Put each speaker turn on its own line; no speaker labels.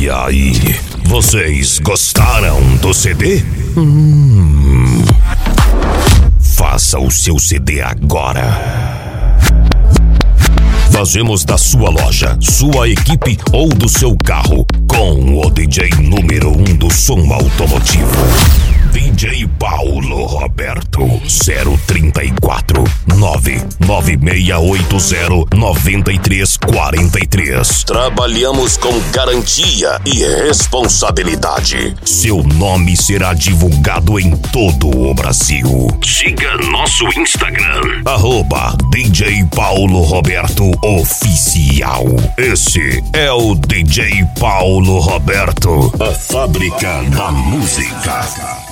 E aí, vocês gostaram do CD? Faça o seu CD agora. Fazemos da sua loja, sua equipe ou do seu carro com o DJ número 1 do som automotivo. DJ Paulo Roberto 034 99680 9343. Trabalhamos com garantia e responsabilidade. Seu nome será divulgado em todo o Brasil. Siga nosso Instagram @DJ Paulo Roberto Oficial. Esse é o DJ Paulo Roberto, a fábrica da música.